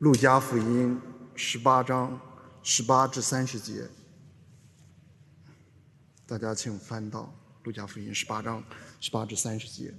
路加福音18章18至30节，大家请翻到路加福音18章18至30节。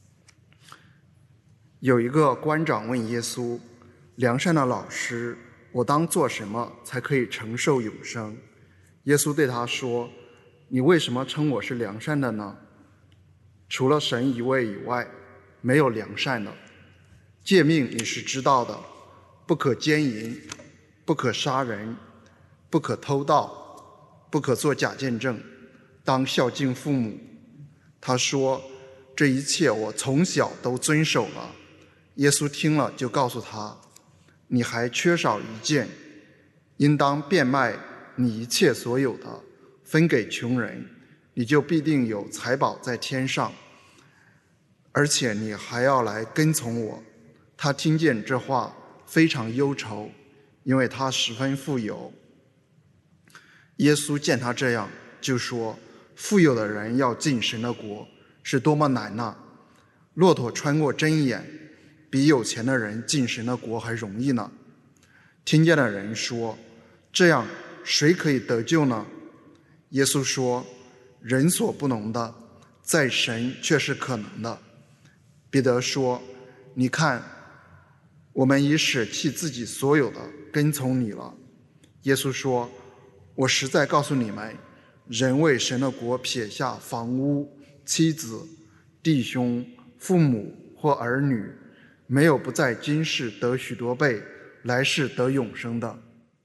有一个官长问耶稣：“良善的老师，我当做什么才可以承受永生？”耶稣对他说：“你为什么称我是良善的呢？除了神一位以外，没有良善的。诫命你是知道的，不可奸淫，不可杀人，不可偷盗，不可作假见证，当孝敬父母。”他说：“这一切我从小都遵守了。”耶稣听了，就告诉他：“你还缺少一件，应当变卖你一切所有的，分给穷人，你就必定有财宝在天上。而且你还要来跟从我。”他听见这话，非常忧愁，因为他十分富有。耶稣见他这样，就说：“富有的人要进神的国，是多么难呐！骆驼穿过针眼，比有钱的人进神的国还容易呢。”听见的人说：“这样，谁可以得救呢？”耶稣说：“人所不能的，在神却是可能的。”彼得说：“你看，我们已舍弃自己所有的，跟从你了。”耶稣说：“我实在告诉你们，人为神的国撇下房屋、妻子、弟兄、父母或儿女，没有不在今世得许多倍，来世得永生的。”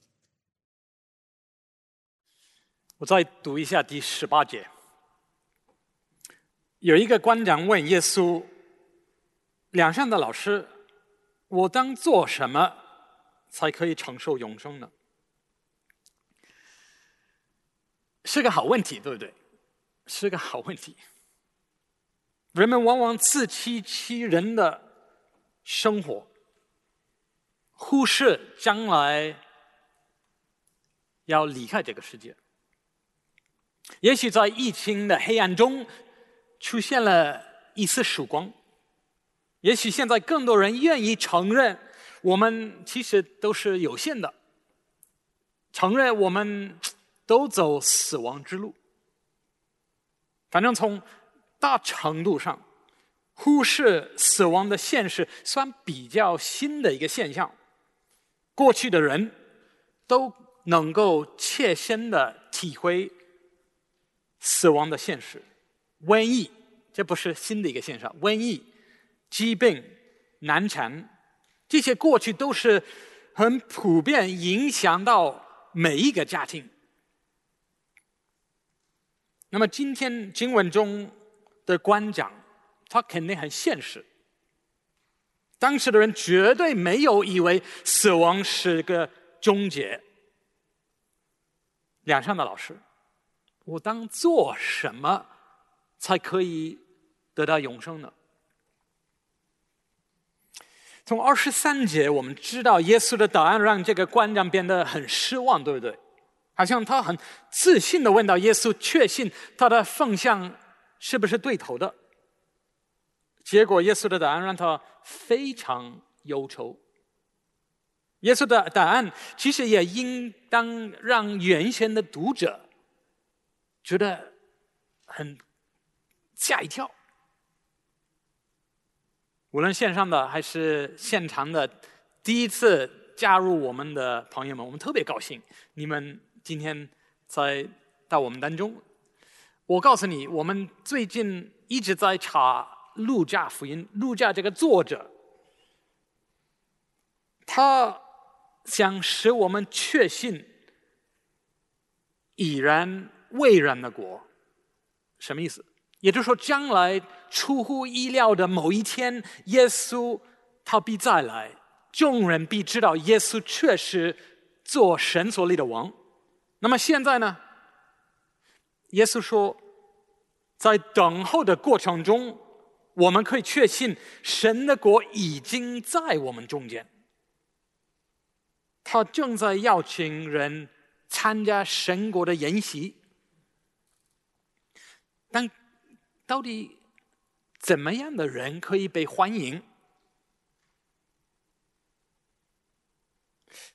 我再读一下第18节。有一个官长问耶稣：“良善的老师，我当做什么才可以承受永生呢？”是个好问题，对不对？是个好问题。人们往往自欺欺人的生活，忽视将来要离开这个世界。也许在疫情的黑暗中出现了一丝曙光，也许现在更多人愿意承认我们其实都是有限的，承认我们都走死亡之路。反正从大程度上，忽视死亡的现实算比较新的一个现象。过去的人都能够切身的体会死亡的现实。瘟疫，这不是新的一个现象，瘟疫、疾病、难产，这些过去都是很普遍影响到每一个家庭。那么今天经文中的官长，他肯定很现实。当时的人绝对没有以为死亡是个终结。良善的老师，我当做什么才可以得到永生呢？从23节我们知道耶稣的答案让这个官长变得很失望，对不对？好像他很自信地问到耶稣，确信他的方向是不是对头的。结果耶稣的答案让他非常忧愁。耶稣的答案其实也应当让原先的读者觉得很吓一跳。无论线上的还是现场的第一次加入我们的朋友们，我们特别高兴你们今天到我们当中。我告诉你，我们最近一直在查路加福音，路加这个作者，他想使我们确信已然未然的国。什么意思？也就是说，将来出乎意料的某一天，耶稣他必再来，众人必知道耶稣确实做神所立的王。那么现在呢？耶稣说，在等候的过程中，我们可以确信神的国已经在我们中间。他正在邀请人参加神国的筵席。但到底怎么样的人可以被欢迎？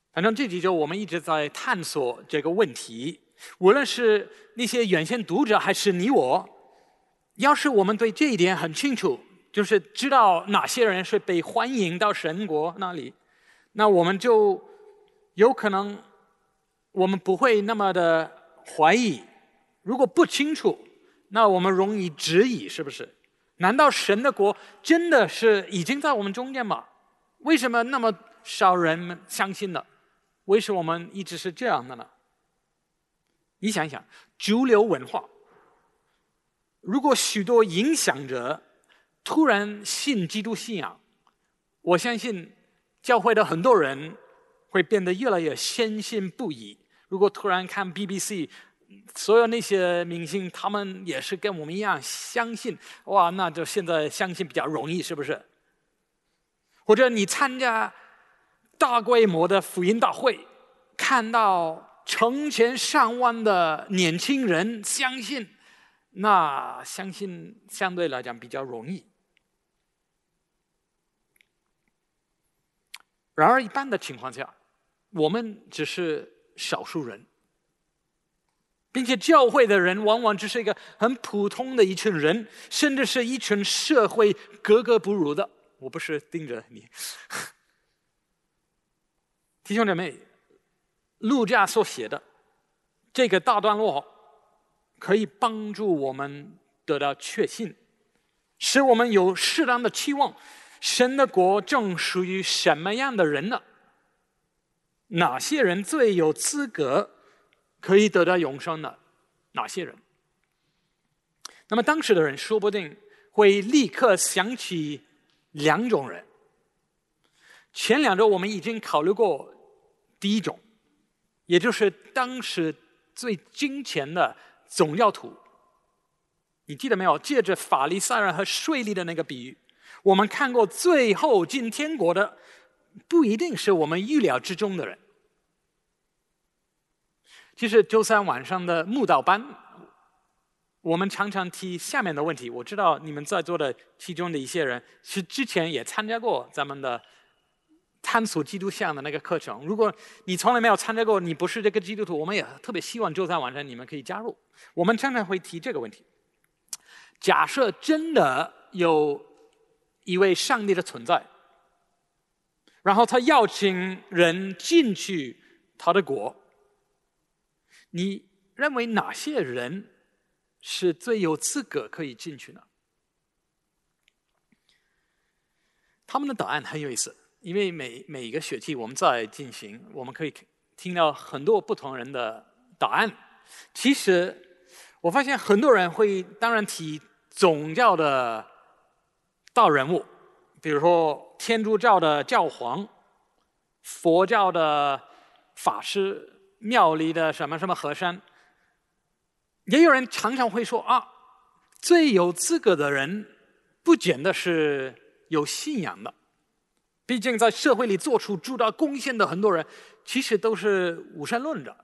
反正这几周我们一直在探索这个问题，无论是那些原先读者还是你我，要是我们对这一点很清楚，就是知道哪些人是被欢迎到神国那里，那我们就有可能我们不会那么的怀疑。如果不清楚，那我们容易质疑，是不是？难道神的国真的是已经在我们中间吗？为什么那么少人相信呢？为什么我们一直是这样的呢？你想想，主流文化，如果许多影响者突然信基督信仰，我相信教会的很多人会变得越来越深信不疑。如果突然看 BBC， 所有那些明星他们也是跟我们一样相信，哇，那就现在相信比较容易，是不是？或者你参加大规模的福音大会，看到成千上万的年轻人相信，那相信相对来讲比较容易。然而一般的情况下，我们只是少数人，并且教会的人往往只是一个很普通的一群人，甚至是一群社会格格不入的。我不是盯着你，弟兄姐妹，路加所写的这个大段落可以帮助我们得到确信，使我们有适当的期望，神的国正属于什么样的人呢？哪些人最有资格可以得到永生呢？哪些人？那么当时的人说不定会立刻想起两种人。前两周我们已经考虑过第一种，也就是当时最金钱的总教徒。你记得没有？借着法利赛人和税吏的那个比喻，我们看过最后进天国的不一定是我们预料之中的人。其实周三晚上的慕道班，我们常常提下面的问题。我知道你们在座的其中的一些人是之前也参加过咱们的探索基督像的那个课程。如果你从来没有参加过，你不是这个基督徒，我们也特别希望周三晚上你们可以加入。我们常常会提这个问题：假设真的有一位上帝的存在，然后他邀请人进去他的国，你认为哪些人是最有资格可以进去呢？他们的答案很有意思，因为每一个学期我们在进行，我们可以听到很多不同人的答案。其实我发现很多人会当然提宗教的大人物，比如说天主教的教皇、佛教的法师、庙里的什么什么和尚。也有人常常会说啊，最有资格的人不见得是有信仰的，毕竟在社会里做出诸多贡献的很多人其实都是无神论者。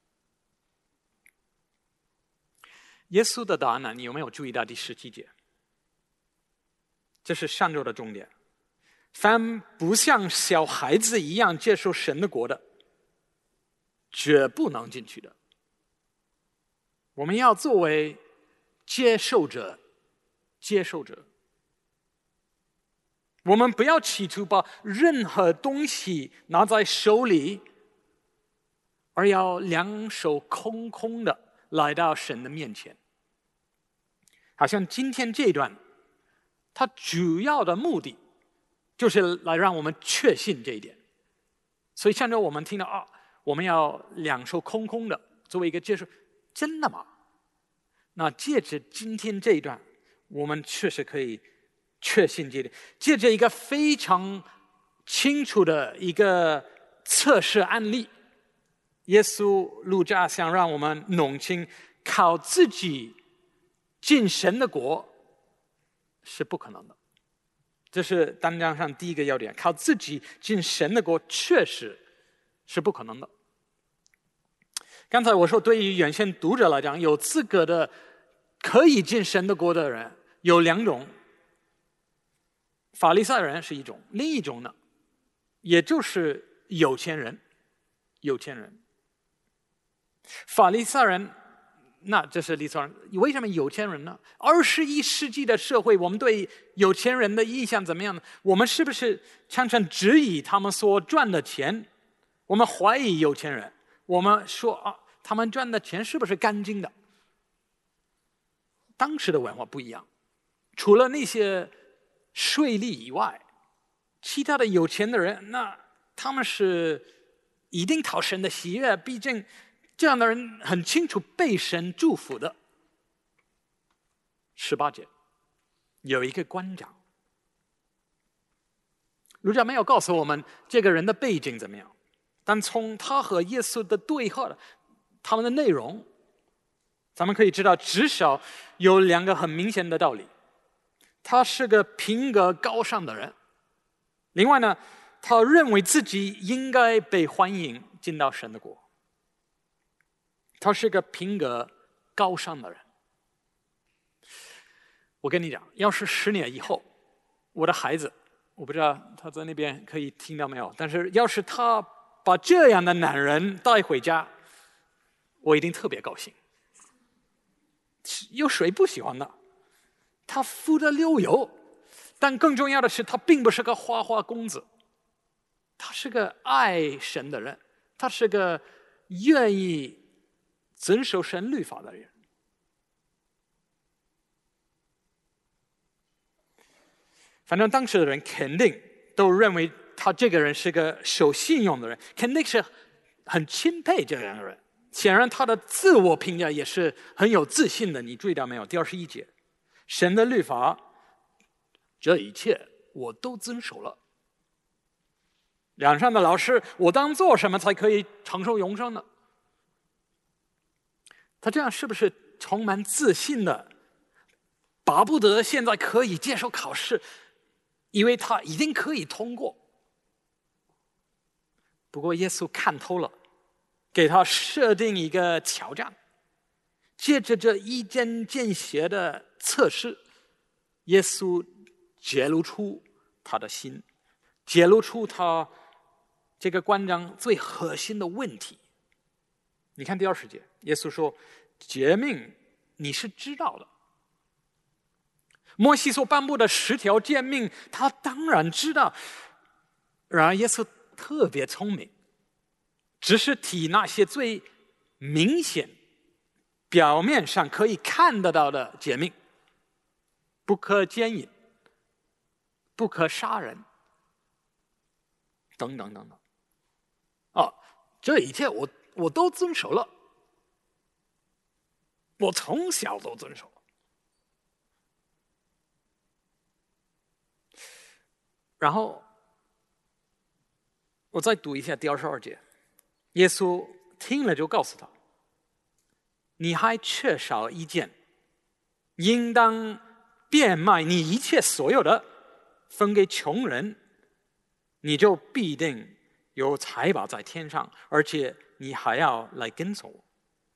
耶稣的答案呢？你有没有注意到第17节？这是上周的重点。凡不像小孩子一样接受神的国的，绝不能进去的。我们要作为接受者，我们不要企图把任何东西拿在手里，而要两手空空的来到神的面前。好像今天这一段，它主要的目的就是来让我们确信这一点。所以上周我们听到啊，我们要两手空空的作为一个接受。真的吗？那借着今天这一段，我们确实可以确信这一点。借着一个非常清楚的一个测试案例，耶稣路加想让我们弄清，靠自己进神的国是不可能的。这是单章上第一个要点，靠自己进神的国确实是不可能的。刚才我说，对于原先读者来讲，有资格的可以进神的国的人有两种，法利赛人是一种，另一种呢，也就是有钱人， 有钱人。法利赛人，那这是理所当然。为什么有钱人呢？21世纪的社会，我们对有钱人的印象怎么样呢？我们是不是常常质疑他们所赚的钱？我们怀疑有钱人，我们说他们赚的钱是不是干净的？当时的文化不一样，除了那些税吏以外，其他的有钱的人，那他们是一定讨神的喜悦，毕竟这样的人很清楚被神祝福的。18节有一个官长，路加没有告诉我们这个人的背景怎么样，但从他和耶稣的对话他们的内容，咱们可以知道至少有2个很明显的道理。他是个品格高尚的人，另外呢，他认为自己应该被欢迎进到神的国。他是个品格高尚的人。我跟你讲，要是10年以后，我的孩子，我不知道他在那边可以听到没有，但是要是他把这样的男人带回家，我一定特别高兴。有谁不喜欢的？他富得流油，但更重要的是，他并不是个花花公子，他是个爱神的人，他是个愿意遵守神律法的人。反正当时的人肯定都认为他这个人是个守信用的人，肯定是很钦佩这样的人。显然他的自我评价也是很有自信的。你注意到没有？第21节，神的律法，这一切我都遵守了。梁山的老师，我当做什么才可以承受永生呢？他这样是不是充满自信的，巴不得现在可以接受考试，以为他一定可以通过？不过耶稣看透了，给他设定一个挑战，借着这一针见血的测试，耶稣揭露出他的心，揭露出他这个官长最核心的问题。你看第20节，耶稣说：“诫命你是知道的，摩西所颁布的10条诫命，他当然知道。然而耶稣特别聪明，只是提那些最明显、表面上可以看得到的诫命：不可奸淫，不可杀人，等等等等。这一切我都遵守了，我从小都遵守了。然后我再读一下第22节，耶稣听了就告诉他：你还缺少一件，应当变卖你一切所有的，分给穷人，你就必定有财宝在天上，而且你还要来跟从我。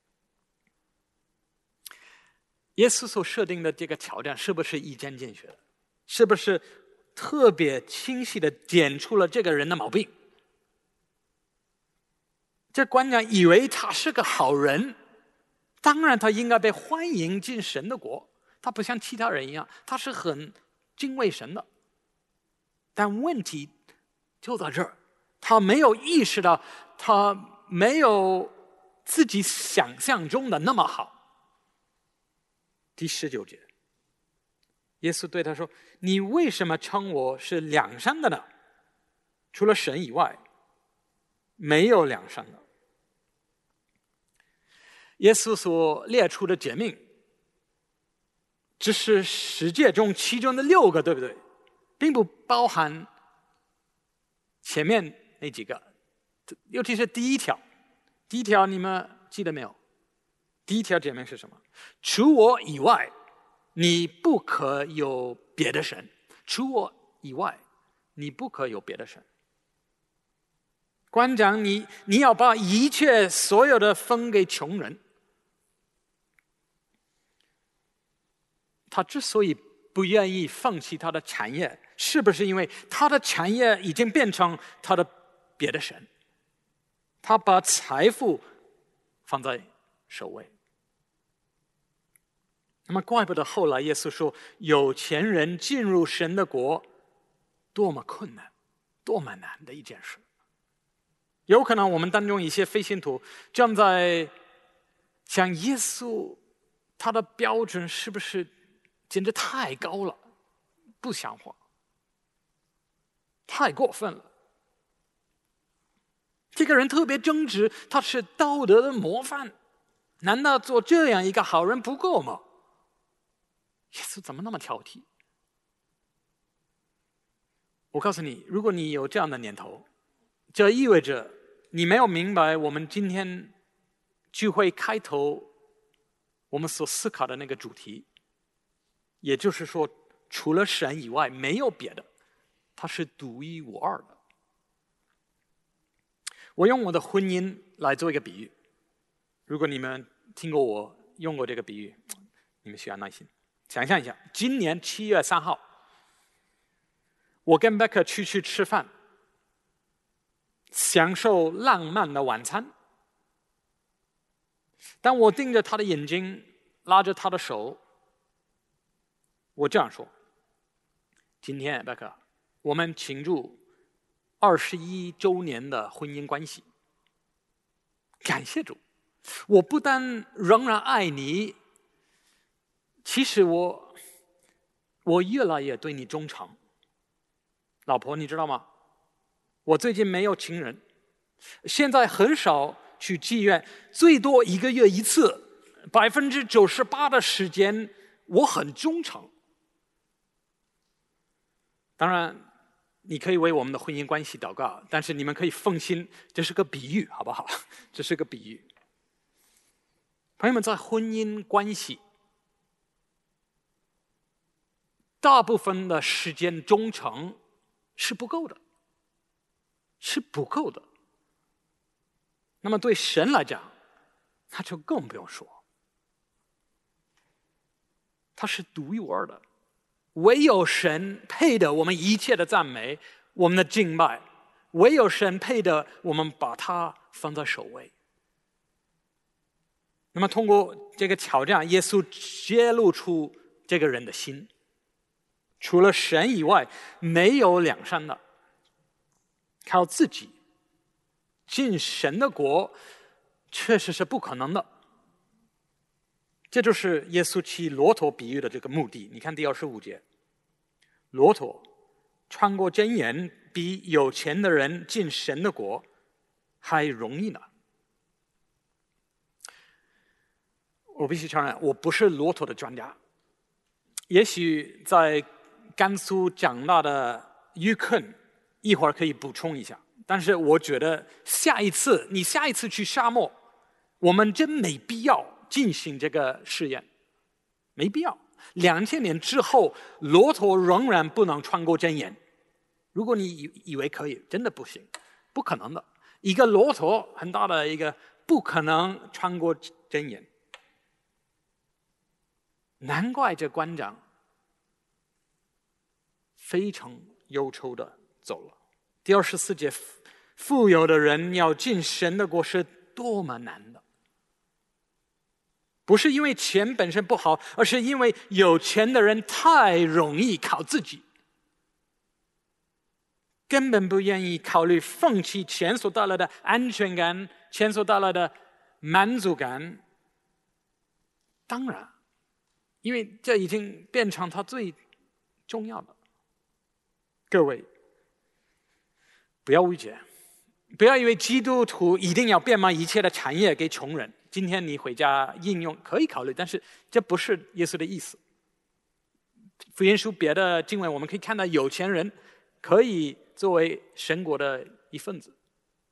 耶稣所设定的这个挑战是不是一针见血的？是不是特别清晰的点出了这个人的毛病？这官长以为他是个好人，当然他应该被欢迎进神的国，他不像其他人一样，他是很敬畏神的。但问题就在这儿，他没有意识到，他没有自己想象中的那么好。第19节，耶稣对他说：你为什么称我是良善的呢？除了神以外，没有良善的。耶稣所列出的诫命，只是10诫中其中的6个，对不对？并不包含前面那几个，尤其是第一条。第一条你们记得没有？第一条诫命是什么？除我以外，你不可有别的神。除我以外，你不可有别的神。官长，你要把一切所有的分给穷人。他之所以不愿意放弃他的产业，是不是因为他的产业已经变成他的别的神？ 他把财富放在首位。那么怪不得后来耶稣说，有钱人进入神的国多么困难，多么难的一件事。有可能我们当中一些非信徒正在想，耶稣他的标准是不是简直太高了，不像话，太过分了。这个人特别正直，他是道德的模范，难道做这样一个好人不够吗？耶稣怎么那么挑剔？我告诉你，如果你有这样的念头，这意味着你没有明白我们今天聚会开头我们所思考的那个主题，也就是说，除了神以外没有别的，它是独一无二的。我用我的婚姻来做一个比喻，如果你们听过我用过这个比喻，你们需要耐心。想象一下，今年7月3号，我跟贝克去吃饭，享受浪漫的晚餐。当我盯着他的眼睛，拉着他的手，我这样说：今天贝克，我们庆祝21周年的婚姻关系。感谢主，我不但仍然爱你，其实我越来越对你忠诚。老婆，你知道吗？我最近没有情人，现在很少去妓院，最多1个月1次，98%的时间我很忠诚。当然，你可以为我们的婚姻关系祷告，但是你们可以放心，这是个比喻，好不好？这是个比喻。朋友们，在婚姻关系，大部分的时间忠诚是不够的，是不够的。那么对神来讲，那就更不用说，他是独一无二的，唯有神配得我们一切的赞美，我们的敬拜，唯有神配得我们把他放在首位。那么通过这个挑战，耶稣揭露出这个人的心，除了神以外没有良善的，靠自己进神的国确实是不可能的。这就是耶稣骑骆驼比喻的这个目的。你看第25节，骆驼穿过针眼比有钱的人进神的国还容易呢。我必须承认，我不是骆驼的专家。也许在甘肃长大的于肯一会儿可以补充一下，但是我觉得你下一次去沙漠，我们真没必要进行这个试验，没必要。2000年之后，骆驼仍然不能穿过针眼。如果你以为可以，真的不行，不可能的。一个骆驼很大的一个，不可能穿过针眼。难怪这官长非常忧愁的走了。第24节，富有的人要进神的国是多么难的，不是因为钱本身不好，而是因为有钱的人太容易靠自己，根本不愿意考虑放弃钱所带来的安全感，钱所带来的满足感。当然，因为这已经变成他最重要的。各位，不要误解，不要以为基督徒一定要变卖一切的产业给穷人。今天你回家应用可以考虑，但是这不是耶稣的意思。福音书别的经文我们可以看到，有钱人可以作为神国的一份子。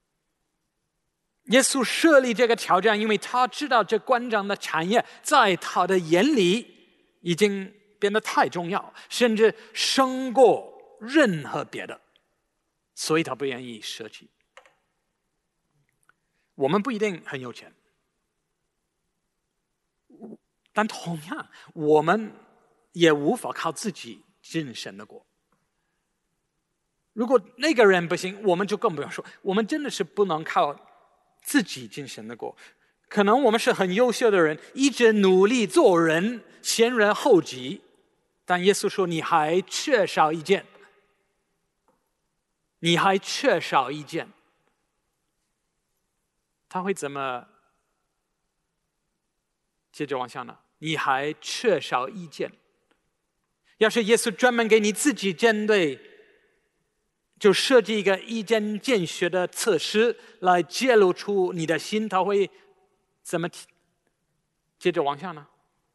耶稣设立这个挑战，因为他知道这官长的产业在他的眼里已经变得太重要，甚至胜过任何别的，所以他不愿意舍弃。我们不一定很有钱，但同样我们也无法靠自己进神的国。如果那个人不行，我们就更不用说，我们真的是不能靠自己进神的国。可能我们是很优秀的人，一直努力做人，先人后己，但耶稣说你还缺少一件，你还缺少一件。他会怎么接着往下呢？你还缺少一件。要是耶稣专门给你自己针对，就设计一个一针见血的测试来揭露出你的心，他会怎么接着往下呢？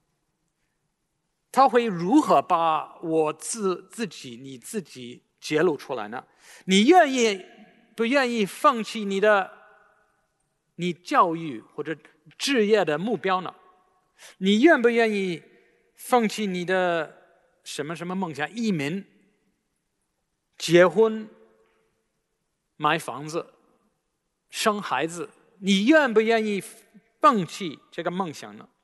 他会如何把你自己揭露出来呢？你愿意不愿意放弃你教育或者职业的目标呢？你愿不愿意放弃你的什么什么梦想？移民、结婚、买房子、生孩子，你愿不愿意放弃这个梦想呢？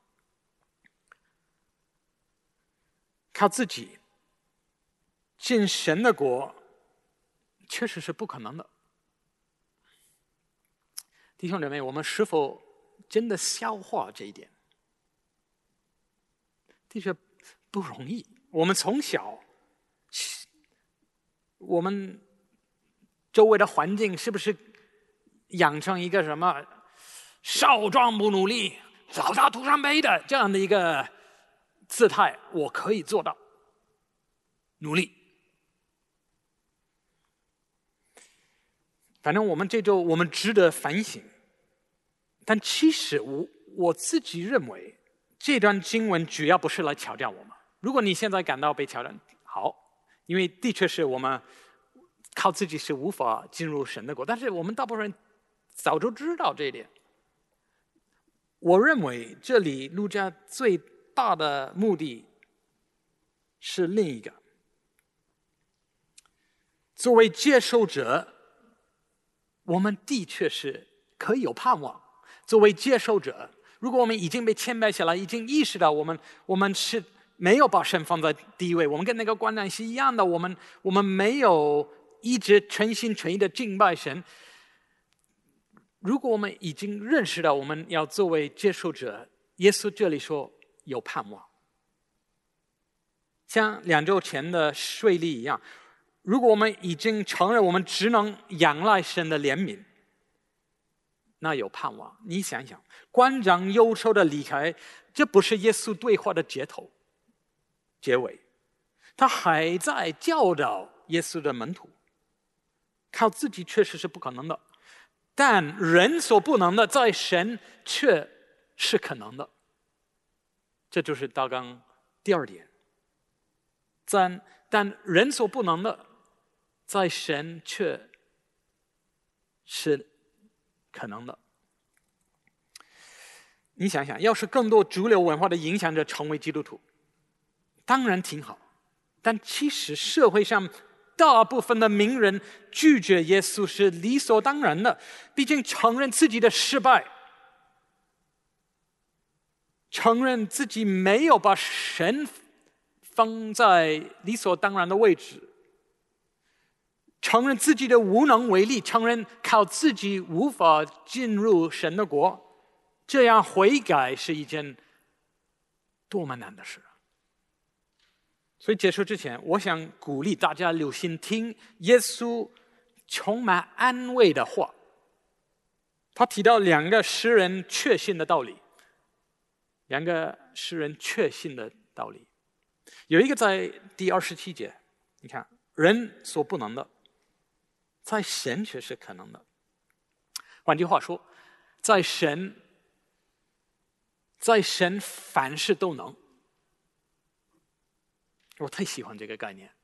靠自己进神的国，确实是不可能的。弟兄姊妹，我们是否真的消化这一点？的确不容易。我们从小，我们周围的环境是不是养成一个什么少壮不努力，老大徒伤悲的这样的一个姿态？我可以做到，努力。反正我们这周我们值得反省。但其实我自己认为，这段经文主要不是来挑战我们。如果你现在感到被挑战，好，因为的确是我们靠自己是无法进入神的国，但是我们大部分人早就知道这一点。我认为这里路加最大的目的是另一个。作为接受者，我们的确是可以有盼望。作为接受者，如果我们已经被谦卑下来，已经意识到我们是没有把神放在第一位，我们跟那个官长是一样的，我们没有一直全心全意的敬拜神。如果我们已经认识到我们要作为接受者，耶稣这里说有盼望。像2周前的税吏一样，如果我们已经承认我们只能仰赖神的怜悯，那有盼望。你想想，官长忧愁的离开，这不是耶稣对话的结尾，他还在教导耶稣的门徒，靠自己确实是不可能的，但人所不能的，在神却是可能的。这就是大纲第二点。但人所不能的，在神却是可能的。你想想，要是更多主流文化的影响者成为基督徒，当然挺好。但其实社会上大部分的名人拒绝耶稣是理所当然的。毕竟承认自己的失败，承认自己没有把神放在理所当然的位置，承认自己的无能为力，承认靠自己无法进入神的国，这样悔改是一件多么难的事。所以结束之前，我想鼓励大家留心听耶稣充满安慰的话。他提到2个诗人确信的道理，有一个在第27节，你看，人所不能的，在神却是可能的。换句话说，在神凡事都能。我太喜欢这个概念。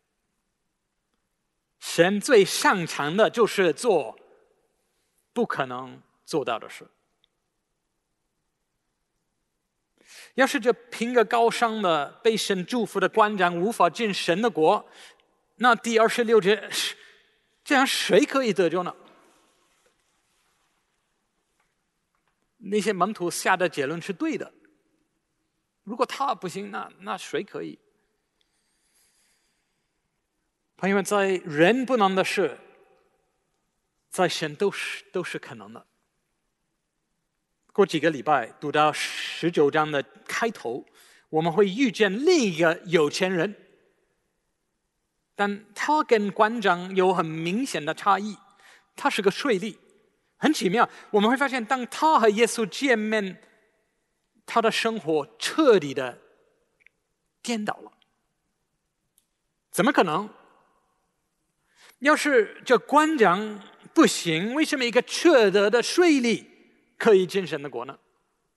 神最擅长的就是做不可能做到的事。要是这凭个高尚的被神祝福的官长无法进神的国，那第26节，这样谁可以得救呢？那些门徒下的结论是对的。如果他不行，那谁可以？朋友们，在人不能的事，在神都是可能的。 过几个礼拜读到19章的开头，我们会遇见另一个有钱人，但他跟官长有很明显的差异，他是个税吏。很奇妙，我们会发现当他和耶稣见面，他的生活彻底的颠倒了。怎么可能？要是这官长不行，为什么一个缺德的税吏可以进神的国呢？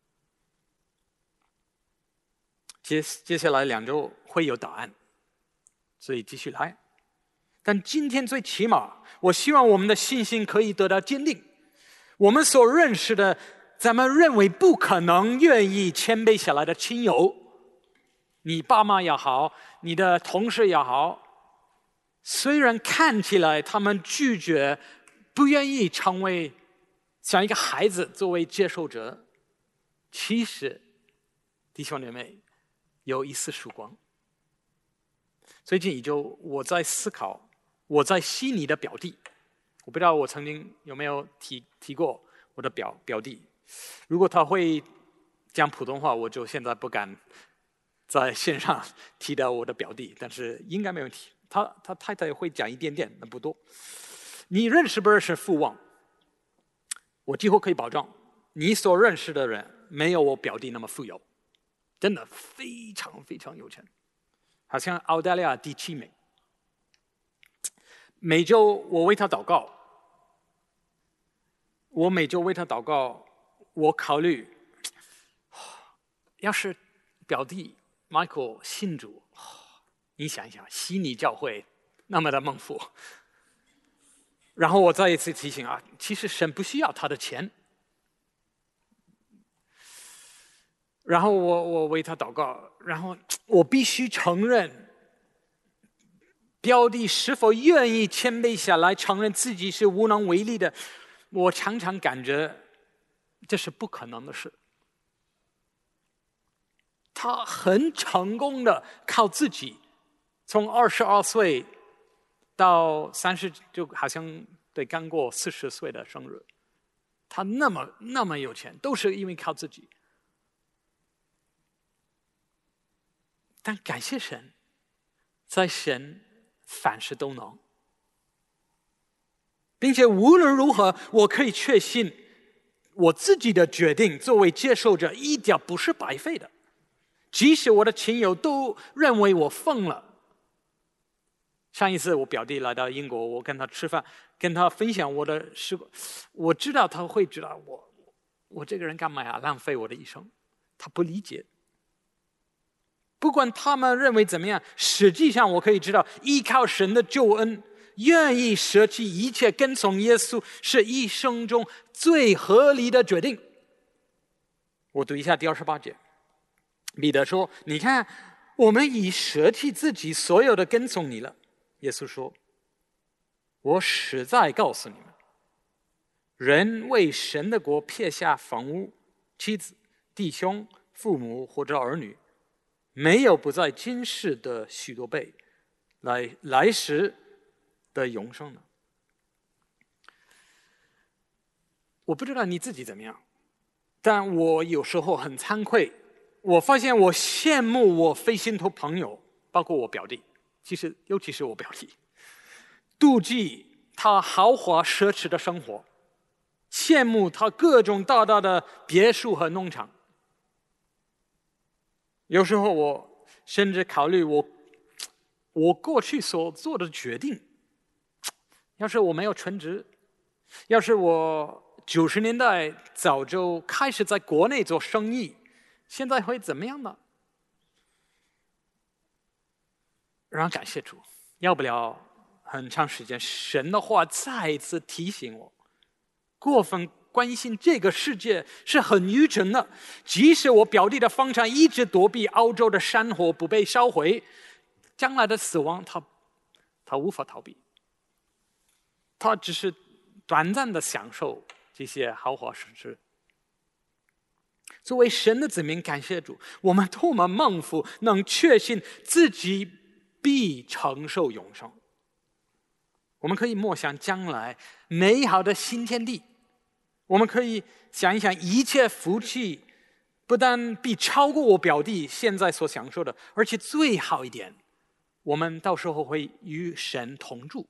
接下来2周会有答案，所以继续来。但今天最起码，我希望我们的信心可以得到坚定。我们所认识的，咱们认为不可能愿意谦卑下来的亲友，你爸妈也好，你的同事也好，虽然看起来他们拒绝，不愿意成为像一个孩子作为接受者，其实弟兄姐妹有一丝曙光。最近1周我在思考我在悉尼的表弟，我不知道我曾经有没有提过我的表弟。如果他会讲普通话，我就现在不敢在线上提到我的表弟，但是应该没问题。他太太会讲一点点，那不多。你认识不认识富翁？我几乎可以保证，你所认识的人没有我表弟那么富有，真的非常非常有钱，好像澳大利亚第7名。每周我为他祷告，我考虑，要是表弟 Michael 信主，你想一想，悉尼教会那么的蒙福，然后我再一次提醒其实神不需要他的钱。然后我为他祷告，然后我必须承认，表弟是否愿意谦卑下来，承认自己是无能为力的，我常常感觉这是不可能的事。他很成功的靠自己，从22岁到30，就好像刚过40岁的生日，他那么有钱，都是因为靠自己。但感谢神，在神凡事都能，并且无论如何，我可以确信，我自己的决定作为接受者一点不是白费的。即使我的亲友都认为我疯了。上一次我表弟来到英国，我跟他吃饭，跟他分享我的事，我知道他会知道我这个人干嘛呀，浪费我的一生。他不理解。不管他们认为怎么样，实际上我可以知道，依靠神的救恩，愿意舍弃一切跟从耶稣，是一生中最合理的决定。我读一下第28节，彼得说：“你看，我们已舍弃自己所有的跟从你了。”耶稣说：“我实在告诉你们，人为神的国撇下房屋、妻子、弟兄、父母或者儿女，没有不在今世的许多倍，来时的永生呢。”我不知道你自己怎么样，但我有时候很惭愧。我发现我羡慕我非信徒朋友，包括我表弟，尤其是我表弟，妒忌他豪华奢侈的生活，羡慕他各种大大的别墅和农场。有时候我甚至考虑我过去所做的决定，要是我没有全职，要是我90年代早就开始在国内做生意，现在会怎么样呢？然后感谢主，要不了很长时间，神的话再一次提醒我，过分关心这个世界是很愚蠢的。即使我表弟的房产一直躲避澳洲的山火不被烧毁，将来的死亡他无法逃避，他只是短暂的享受这些豪华奢侈。作为神的子民，感谢主，我们多么蒙福，能确信自己必承受永生。我们可以默想将来美好的新天地， 我们可以想一想，一切福气不但比超过我表弟现在所享受的，而且最好一点，我们到时候会与神同住。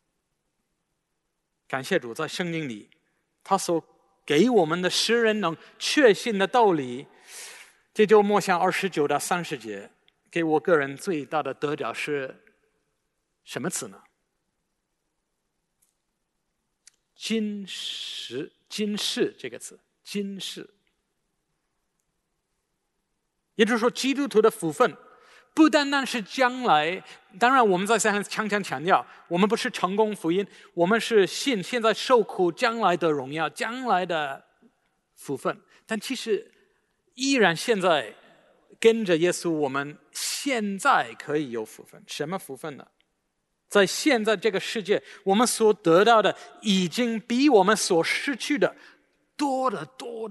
感谢主，在圣经里他所给我们的使人能确信的道理，这就默想29到30节，给我个人最大的得着是什么词呢？今世这个词，今世，也就是说，基督徒的福分不单单是将来。当然，我们在常常强调，我们不是成功福音，我们是信现在受苦，将来的荣耀，将来的福分。但其实，依然现在跟着耶稣，我们现在可以有福分。什么福分呢？在现在这个世界，我们所得到的已经比我们所失去的多得多。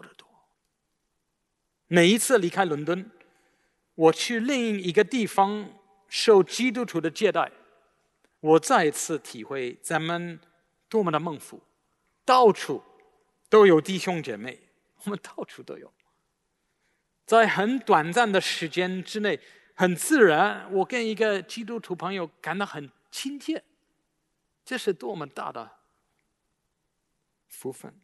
每一次离开伦敦，我去另一个地方受基督徒的接待，我再一次体会咱们多么的蒙福，到处都有弟兄姐妹，我们到处都有，在很短暂的时间之内，很自然，我跟一个基督徒朋友感到很亲切，这是多么大的福分。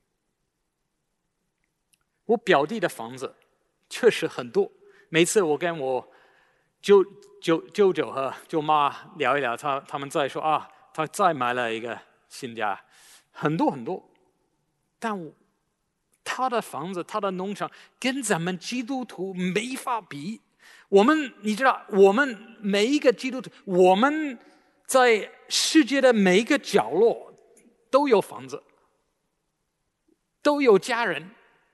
我表弟的房子确实很多，每次我跟我舅舅和舅妈聊一聊，他们再说啊，他再买了一个新家，很多，但他的房子，他的农场跟咱们基督徒没法比。你知道，我们每一个基督徒，我们在世界的每一个角落都有房子，都有家人。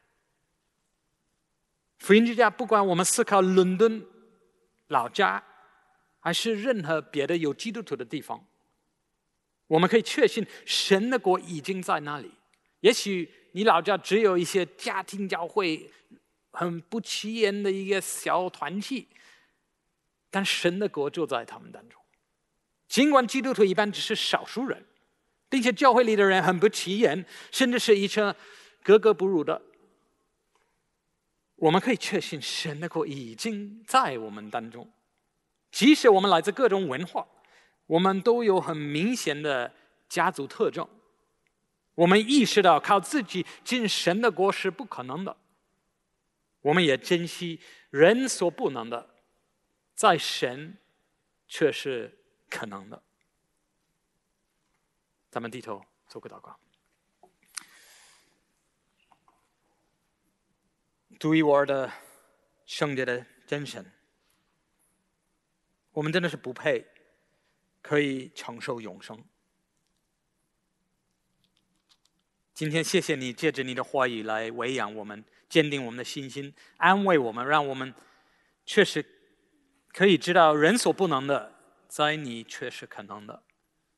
福音之家，不管我们思考伦敦老家，还是任何别的有基督徒的地方，我们可以确信神的国已经在那里。也许你老家只有一些家庭教会，很不起眼的一个小团体，但神的国就在他们当中。尽管基督徒一般只是少数人，并且教会里的人很不起眼，甚至是一群格格不入的，我们可以确信神的国已经在我们当中。即使我们来自各种文化，我们都有很明显的家族特征，我们意识到靠自己进神的国是不可能的，我们也珍惜人所不能的，在神却是可能的。咱们低头做个祷告。独一无二的圣洁的真神，我们真的是不配可以承受永生。今天谢谢你借着你的话语来喂养我们，坚定我们的信心，安慰我们，让我们确实可以知道人所不能的，在你却是可能的。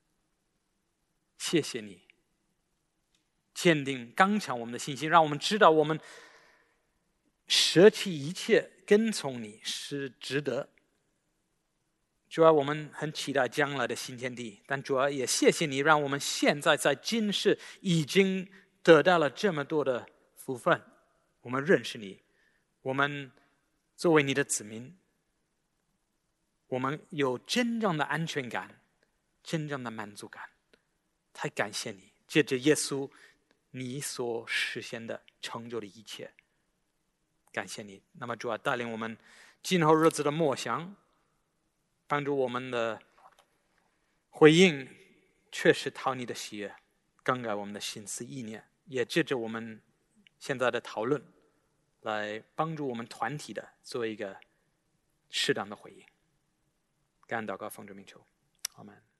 谢谢你坚定刚强我们的信心，让我们知道我们舍弃一切跟从你是值得。主要我们很期待将来的新天地，但主要也谢谢你，让我们现在在今世已经得到了这么多的福分。我们认识你，我们作为你的子民，我们有真正的安全感，真正的满足感。太感谢你，借着耶稣你所实现的成就的一切，感谢你。那么主要带领我们今后日子的默想，帮助我们的回应确实讨你的喜悦，更改我们的心思意念，也借着我们现在的讨论来帮助我们团体的做一个适当的回应。感恩祷告，奉主名求，阿们。